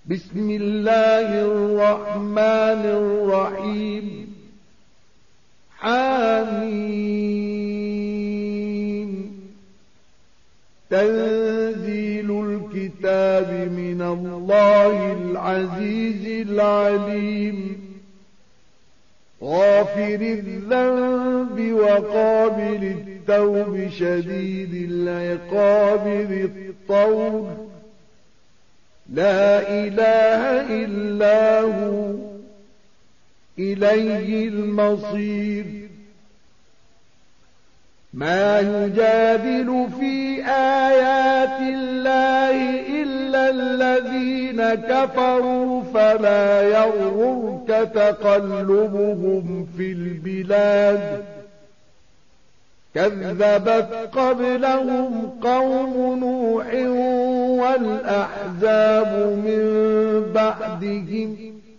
بسم الله الرحمن الرحيم. حميم. تنزيل الكتاب من الله العزيز العليم. غافر الذنب وقابل التوب شديد العقاب ذي الطول. لا إله إلا هو إليه المصير. ما يجادل في آيات الله إلا الذين كفروا فلا يغررك تقلبهم في البلاد. كذبت قبلهم قوم نوح والأحزاب من بعدهم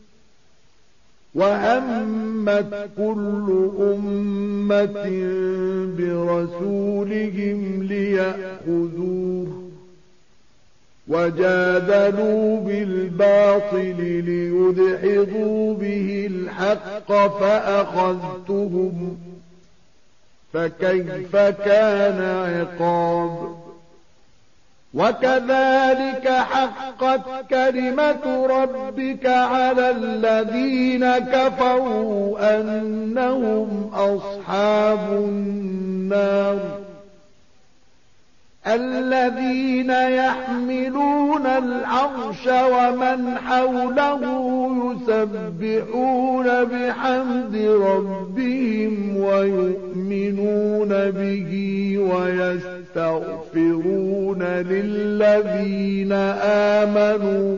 وهمت كل أمة برسولهم ليأخذوه وجادلوا بالباطل ليدحضوا به الحق فأخذتهم فكيف كان عقاب. وكذلك حقت كلمة ربك على الذين كفروا أنهم أصحاب النار. الذين يحملون العرش ومن حوله يسبحون بحمد ربهم ويؤمنون به ويستغفرون للذين آمنوا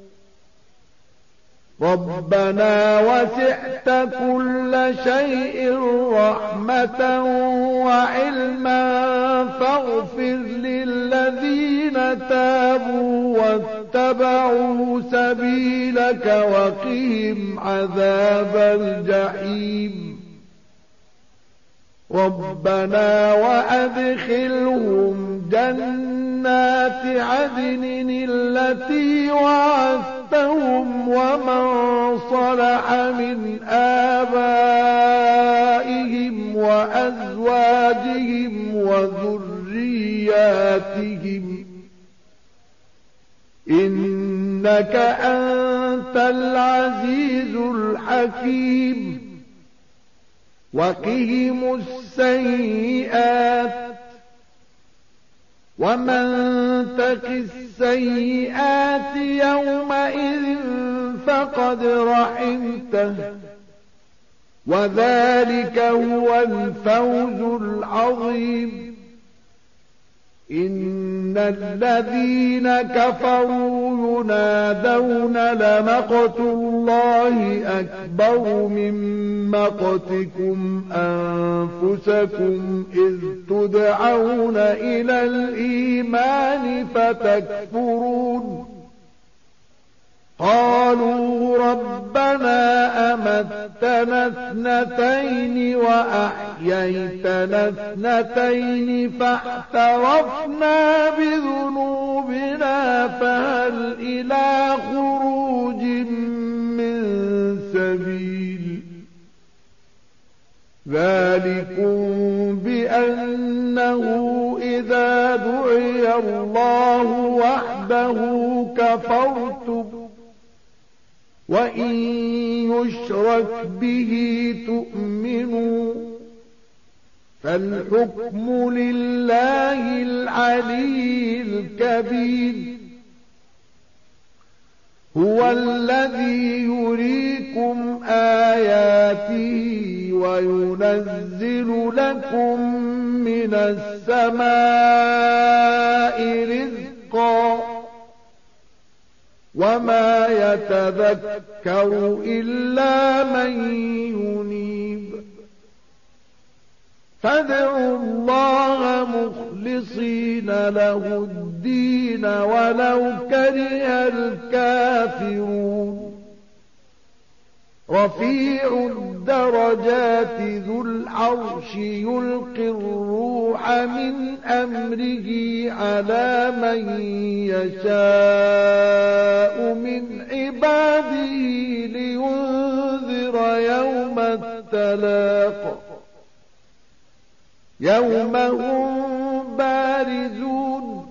ربنا وسعت كل شيء رحمة وعلما فاغفر للذين تابوا واتبعوا سبيلك وقهم عذاب الجحيم. ربنا وأدخلهم جنات عدن التي وعدتهم ومن صلح من آبائهم وأزواجهم وذرياتهم إنك أنت العزيز الحكيم. وقهم السيئات ومن تق السيئات يومئذ فقد رحمته وذلك هو الفوز العظيم. إن الذين كفروا ينادون لمقت الله أكبر من مقتكم أنفسكم إذ تدعون إلى الإيمان فتكفرون. قالوا ربنا أمتنا اثنتين وأحييتنا اثنتين فاعترفنا بذنوبنا فهل إلى خروج من سبيل. ذلكم بأنه إذا دعي الله وحده كفرتم وإن يشرك به تؤمنوا فالحكم لله العلي الكبير. هو الذي يريكم آياته وينزل لكم من السماء رزقا وما يتذكر إلا من ينيب. فادعوا الله مخلصين له الدين ولو كره الكافرون. رفيع الدرجات ذو العرش يلقي الروح من أمره على من يشاء من يوم هم بارزون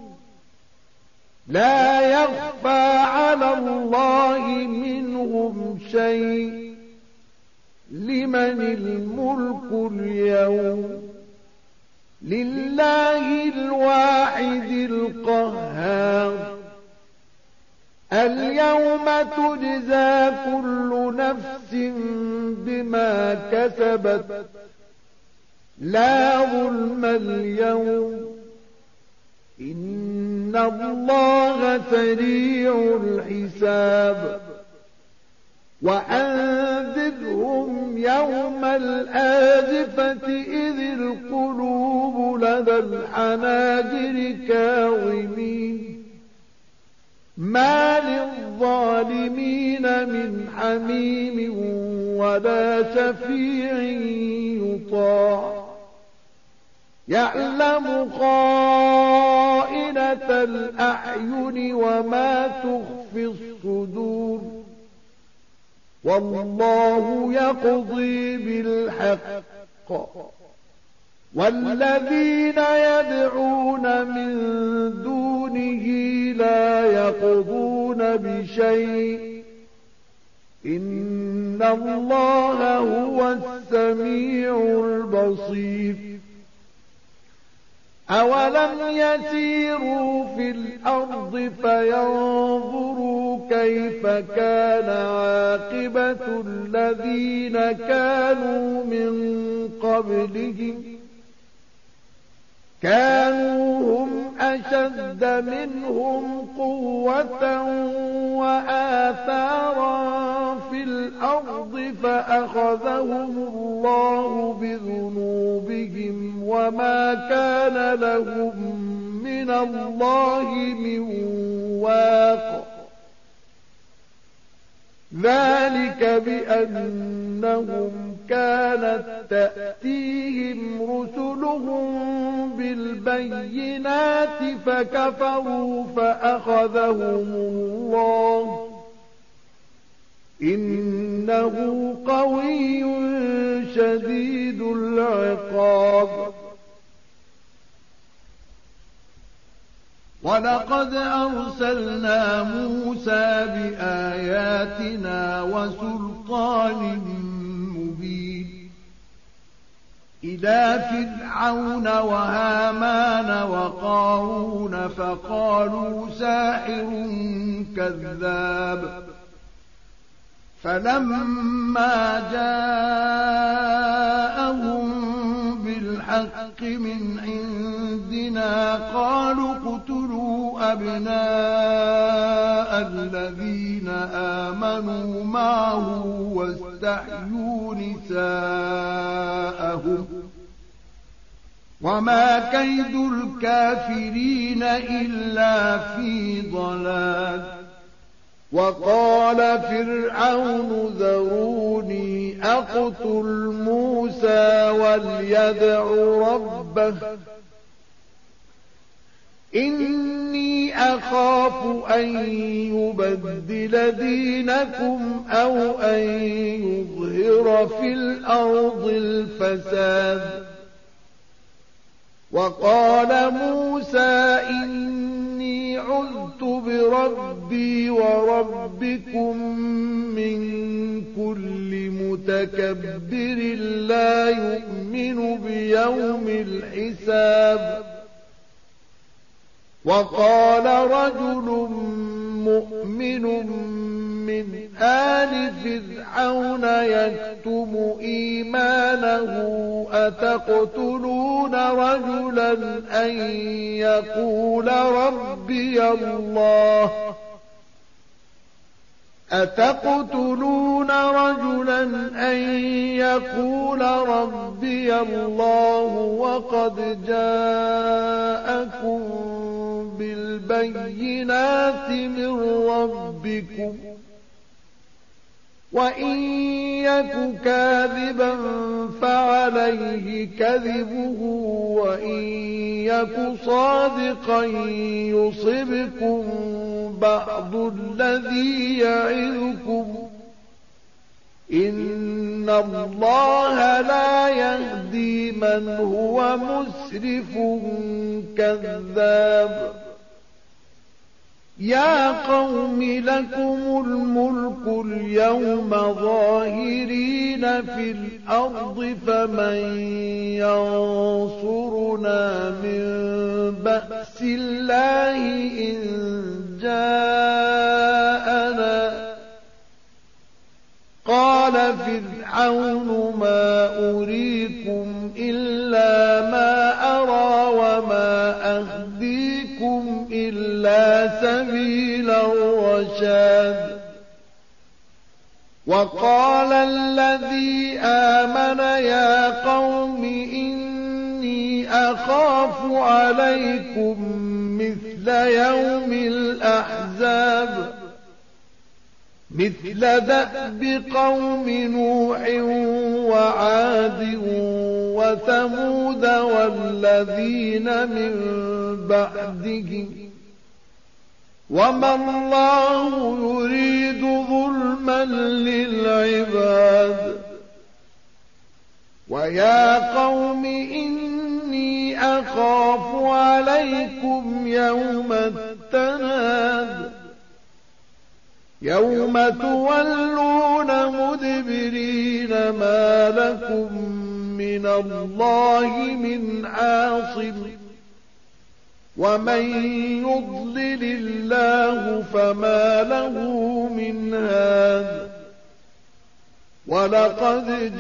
لا يخفى على الله منهم شيء لمن الملك اليوم لله الواحد القهار اليوم تجزى كل نفس بما كسبت لا ظلم اليوم إن الله سريع الحساب وأنذرهم يوم الآزفة إذ القلوب لدى الحناجر كاظمين ما للظالمين من حميم ولا شفيع يطاع يعلم خائنة الأعين وما تخفي الصدور والله يقضي بالحق والذين يدعون من دونه لا يقضون بشيء إن الله هو السميع البصير أولم يسيروا في الأرض فينظروا كيف كان عاقبة الذين كانوا من قبلهم كانوا هم أشد منهم قوة وآثارا في الأرض فأخذهم الله بذنوبهم وما كان لهم من الله من واق ذلك بأنهم كانت تأتيهم رسلهم بالبينات فكفروا فأخذهم الله إنه قوي شديد العقاب ولقد أرسلنا موسى بآياتنا وسلطان مبين إلى فرعون وهامان وقارون فقالوا ساحر كذاب فلما جاءهم بالحق من عندنا قالوا اقتلوا أبناء الذين آمنوا معه واستحيوا نساءهم وما كيد الكافرين إلا في ضلال وقال فرعون ذروني أقتل موسى وليدع ربه إني أخاف أن يبدل دينكم أو أن يظهر في الأرض الفساد وقال موسى إني عذت بربي وربكم من كل متكبر لا يؤمن بيوم الحساب وقال رجل مؤمن من آل فرعون يكتم إيمانه أتقتلون رجلا أن يقول ربي الله وقد جاءكم بالبينات من ربكم وإن يك كاذبا فعليه كذبه وإن يك صادقا يصبكم بعض الذي يعظكم إن الله لا يهدي من هو مسرف كذاب يا قوم لكم الملك اليوم ظاهرين في الأرض فمن ينصرنا من بأس الله إن جاءنا قال فرعون ما أريكم إلا ما أرى وما أهديكم إلا سبيل الرشاد وقال الذي آمن يا قوم إني أخاف عليكم مثل يوم الأحزاب مثل دأب قوم نوح وعاد وثمود والذين من بعدهم وما الله يريد ظلما للعباد ويا قوم إني أخاف عليكم يوم التناد يوم تولون مدبرين ما لكم من الله من عاصم ومن يضلل الله فما له من هاد ولقد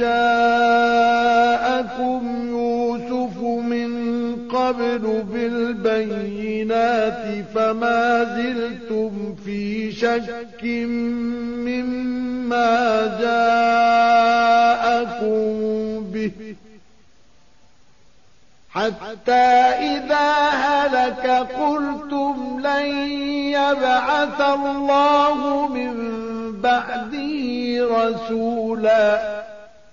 جاءكم يوسف من قبل بالبينات فما زلتم في شك مما جاءكم به حتى إذا هلك قلتم لن يبعث الله من بعده رسولا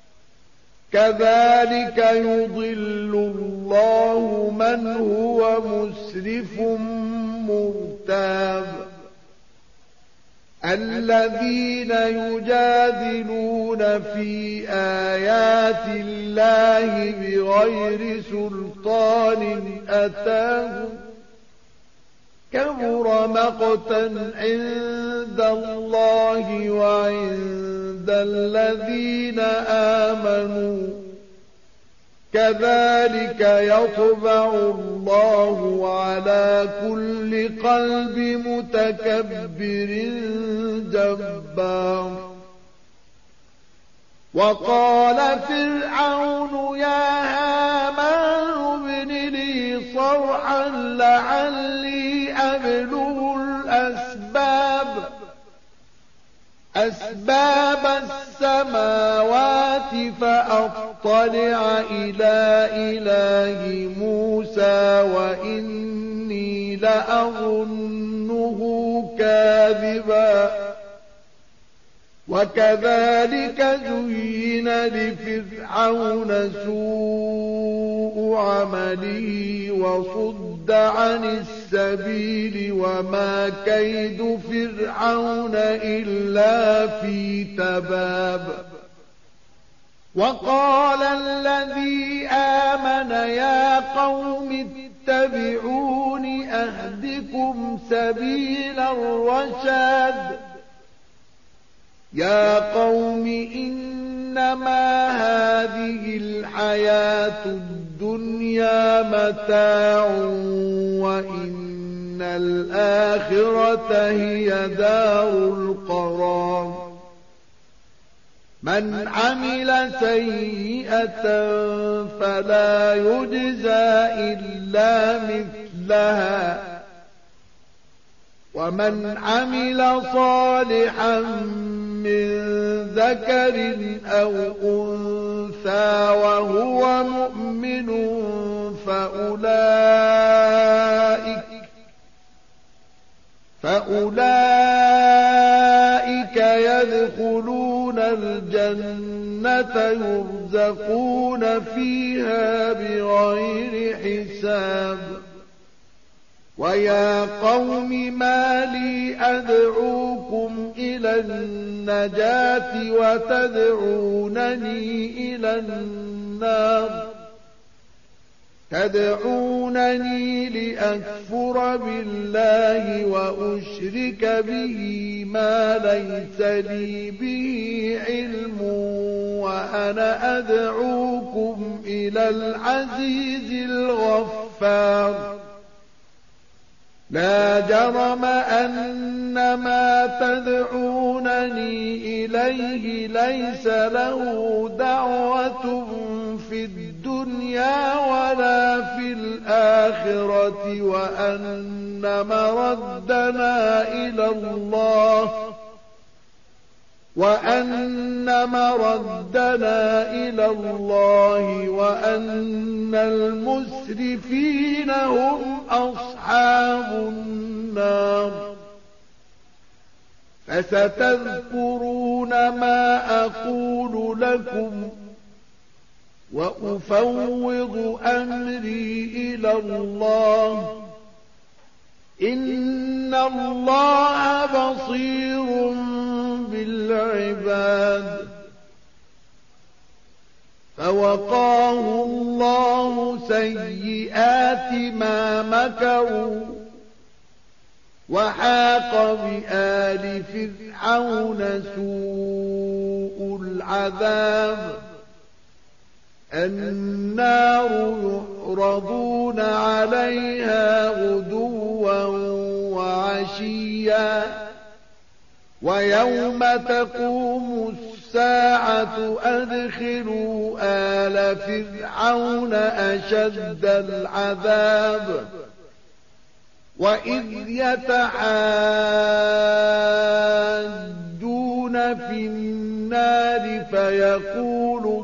كذلك يضل الله من هو مسرف مرتاب الذين يجادلون في آيات الله بغير سلطان أتاهم كبر مقتا عند الله وعند الذين آمنوا كذلك يطبع الله على كل قلب متكبر جبار وقال فرعون يا هامان ابن لي صرحا لعلي أبلغ أسباب السماوات فأطلع إلى إله موسى وإني لأظنه كاذبا وكذلك زين لفرعون سوء عمله وصد عن السبيل وما كيد فرعون إلا في تباب وقال الذي آمن يا قوم اتبعون أهدكم سبيل الرشاد يا قوم إنما هذه الحياة الدنيا متاع وإن الآخرة هي دار القرار من عمل سيئة فلا يجزى إلا مثلها ومن عمل صالحا من ذكر أو أنثى وهو مؤمن فأولئك يدخلون الجنة يرزقون فيها بغير حساب ويا قوم ما لي أدعوكم إلى النجاة وتدعونني إلى النار، تدعونني لأكفر بالله وأشرك به ما ليس لي به علم، وأنا أدعوكم إلى العزيز الغفار. لا جرم أن ما تدعونني إليه ليس له دعوة في الدنيا ولا في الآخرة، وأن مردنا إلى الله وأن المسرفين هم أصحاب النار. فستذكرون ما أقول لكم وأفوض أمري إلى الله، إن الله بصير بالعباد. فوقاه الله سيئات ما مكروا، وحاق بآل فرعون سوء العذاب. النار يعرضون عليها غدوا وعشيا، ويوم تقوم الساعة أدخلوا آل فرعون أشد العذاب. وإذ يتحاجون في النار فيقول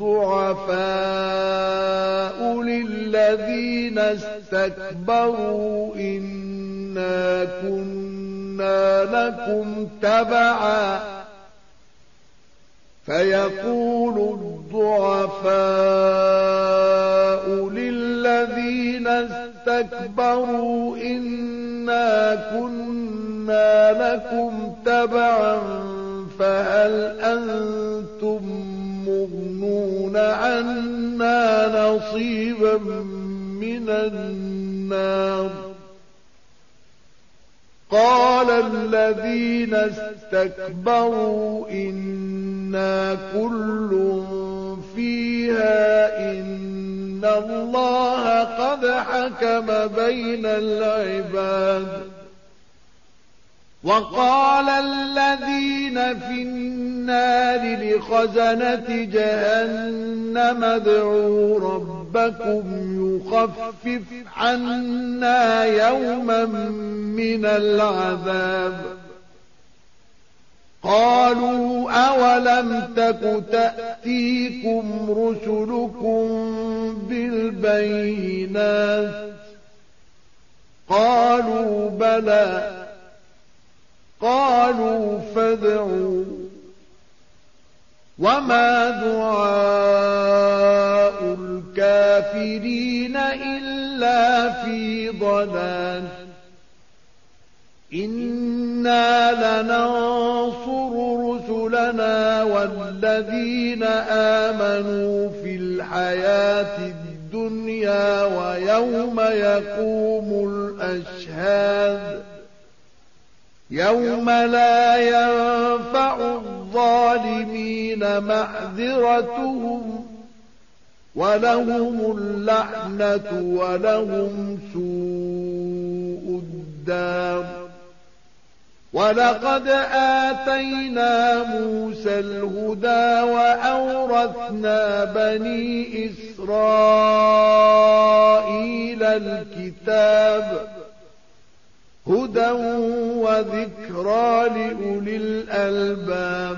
الضعفاء للذين استكبروا إنا كنا لكم تبعا، فيقول الضعفاء للذين استكبروا إنا كنا لكم تبعا فهل أنتم مغنون عنا نصيبا من النار؟ قال الذين استكبروا إنا كل فيها إن الله قد حكم بين العباد. وقال الذين في النار لخزنة جهنم ادعوا ربكم يخفف عنا يوما من العذاب. قالوا أولم تك تأتيكم رسلكم بالبينات؟ قالوا بلى. قالوا فادعوا. وما دعاء الكافرين إلا في ضلال. إنا لننصر رسلنا والذين آمنوا في الحياة الدنيا ويوم يقوم الأشهاد، يوم لا ينفع الظالمين معذرتهم ولهم اللعنة ولهم سوء الدار. ولقد آتينا موسى الهدى وأورثنا بني إسرائيل الكتاب هدى وذكرى لأولي الألباب.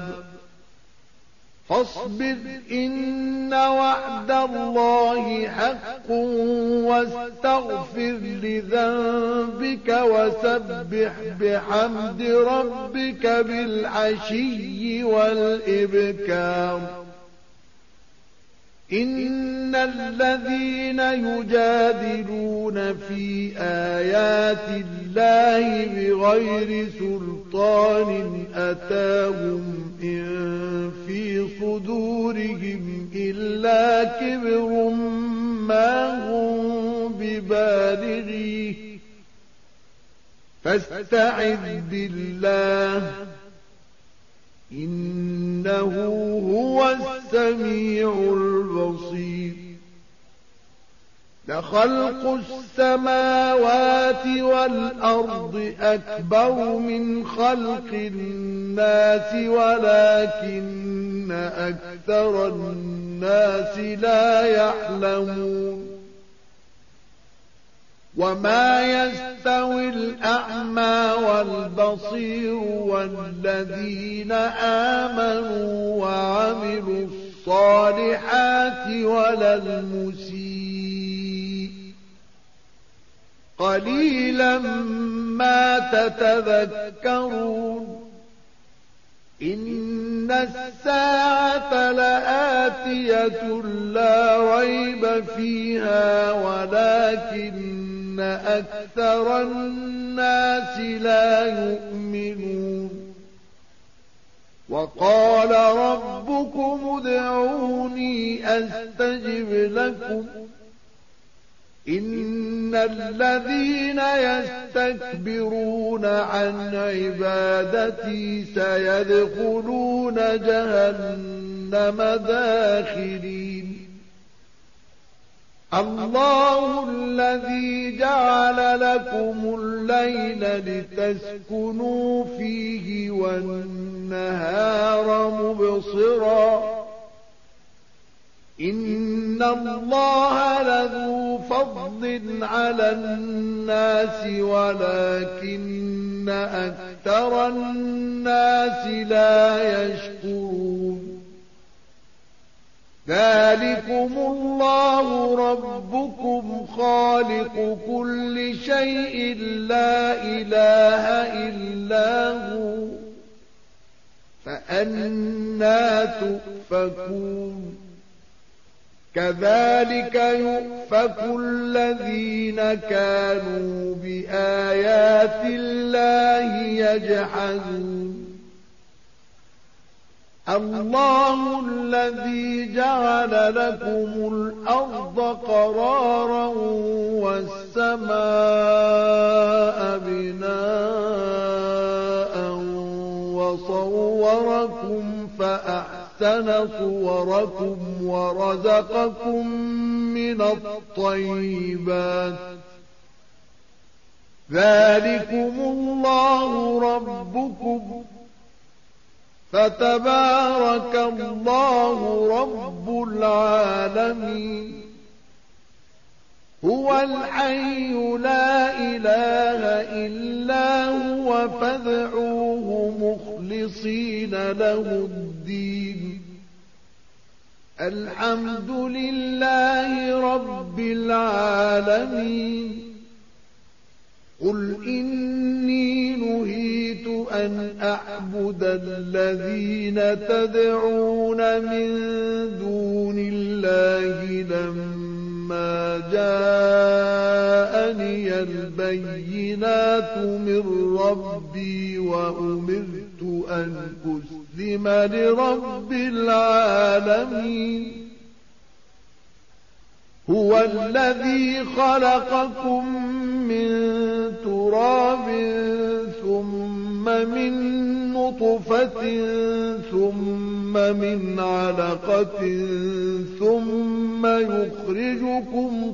فاصبر إن وعد الله حق واستغفر لذنبك وسبح بحمد ربك بالعشي والإبكار. إن الذين يجادلون في آيات الله بغير سلطان أتاهم إن في صدورهم إلا كبر ما هم ببالغيه فاستعذ بالله إنه هو السميع البصير لخلق السماوات والأرض أكبر من خلق الناس ولكن أكثر الناس لا يعلمون وما يستوي الأعمى والبصير والذين آمنوا وعملوا الصالحات ولا المسيء قليلا ما تتذكرون إن الساعة لآتية لا ريب فيها ولكن أكثر الناس لا يؤمنون وقال ربكم ادعوني أستجب لكم إن الذين يستكبرون عن عبادتي سيدخلون جهنم داخرين الله الذي جعل لكم الليل لتسكنوا فيه والنهار مبصرا إن الله لذو فضل على الناس ولكن أكثر الناس لا يشكرون ذلكم الله ربكم خالق كل شيء لا إله إلا هو فأنى تؤفكون كذلك يؤفك الذين كانوا بآيات الله يجحدون الله الذي جعل لكم الأرض قرارا والسماء بناء وصوركم فأحسن صوركم ورزقكم من الطيبات ذلكم الله ربكم فتبارك الله رب العالمين هو الحي لا إله إلا هو فادعوه مخلصين له الدين الحمد لله رب العالمين قل إني نهيت أن أعبد الذين تدعون من دون الله لما جاءني البينات من ربي وأمرت أن أسلم لرب العالمين هو الذي خلقكم من تراب ثم من نطفة ثم من علقة ثم يخرجكم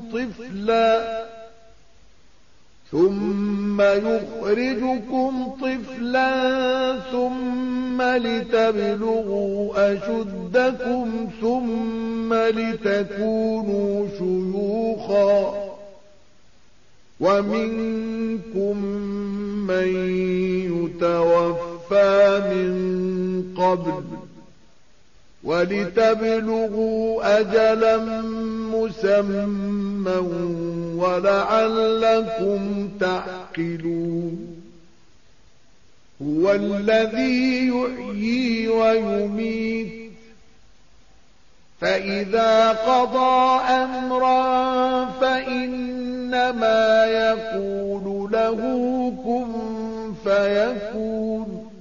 طفلا ثم لتبلغوا أشدكم ثم لتكونوا شيوخا ومنكم من يتوفى من قبل ولتبلغوا أجلا مسمى ولعلكم تعقلون هو الذي يحيي ويميت فإذا قضى أمرا فإنما يقول له كن فيكون.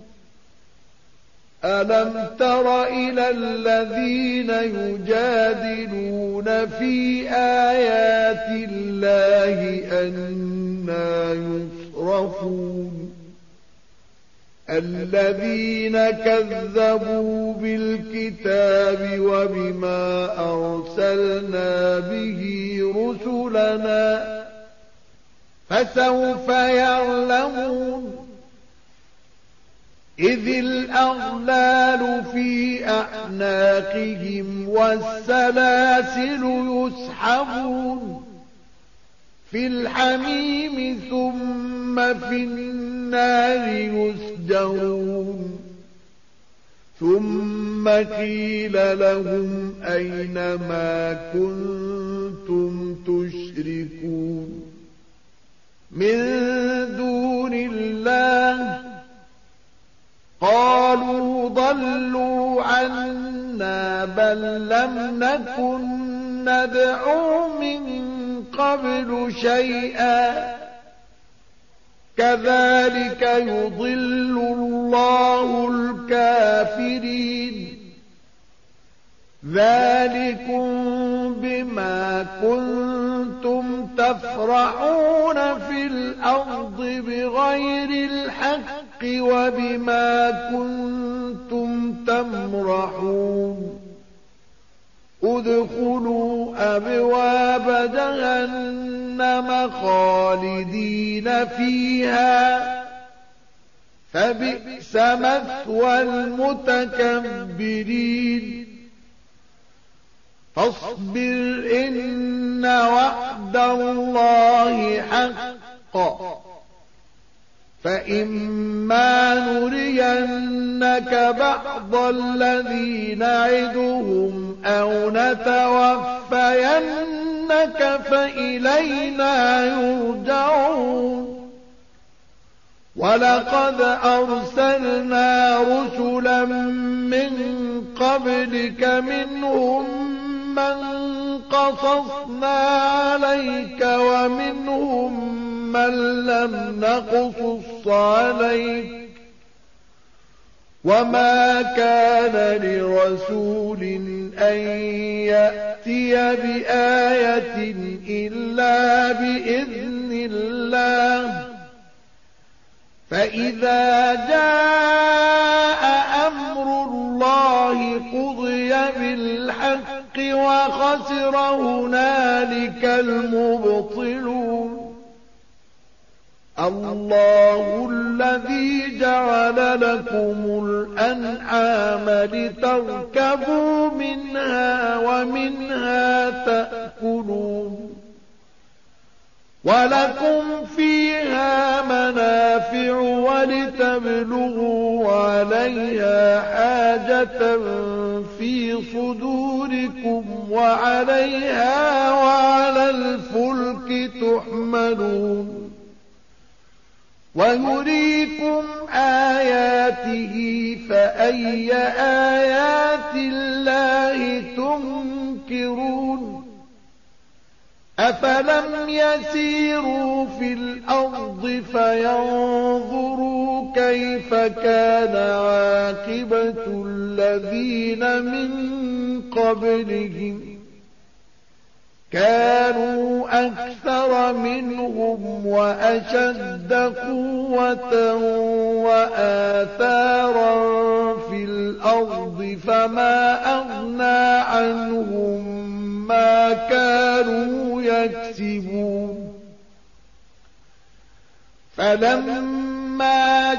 ألم تر إلى الذين يجادلون في آيات الله أنى يصرفون الذين كذبوا بالكتاب وبما أرسلنا به رسلنا فسوف يعلمون إذ الأغلال في أعناقهم والسلاسل يسحبون في الحميم ثم في النار يسجرون ثم قيل لهم أين ما كنتم تشركون من دون الله قالوا ضلوا عنا بل لم نكن ندعو من قبل شيئا كذلك يضل الله الكافرين ذلكم بما كنتم تفرحون في الأرض بغير الحق وبما كنتم تمرحون ادخلوا أبواب جهنم خالدين فيها فبئس مثوى المتكبرين فاصبر إن وعد الله حق فإما نرينك بعض الذي نعدهم أو نتوفينك فإلينا يرجعون ولقد أرسلنا رسلا من قبلك منهم من قصصنا عليك ومنهم من لم نقصص عليك وما كان لرسول أن يأتي بآية إلا بإذن الله فإذا جاء أمر الله قضي بالحق وخسر هنالك المبطلون الله الذي جعل لكم الأنعام لتركبوا منها ومنها تأكلون ولكم فيها منافع ولتبلغوا عليها حاجة في صدوركم وعليها وعلى الفلك تحملون ويريكم آياته فأي آيات الله تنكرون أفلم يسيروا في الأرض فينظروا كيف كان عاقبة الذين من قبلهم كانوا أكثر منهم وأشد قوة وآثارا في الأرض فما أغنى عنهم ما كانوا يكسبون فلما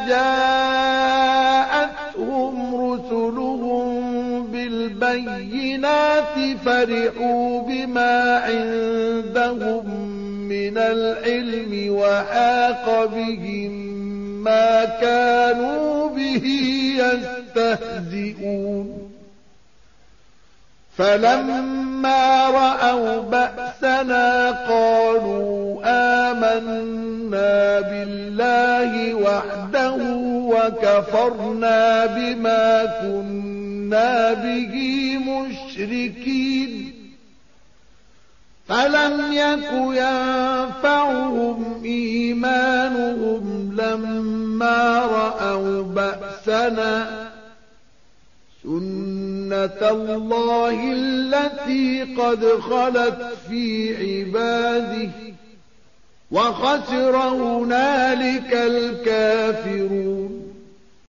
جاءتهم رسلهم بالبينات فرحوا بما عندهم من العلم وحاق بهم ما كانوا به يستهزئون فلما رأوا بأسنا قالوا آمنا بالله وحده وكفرنا بما كنا به مشركين فلم يك ينفعهم إيمانهم لما رأوا بأسنا سنة الله التي قد خلت في عباده وخسر هنالك الكافرون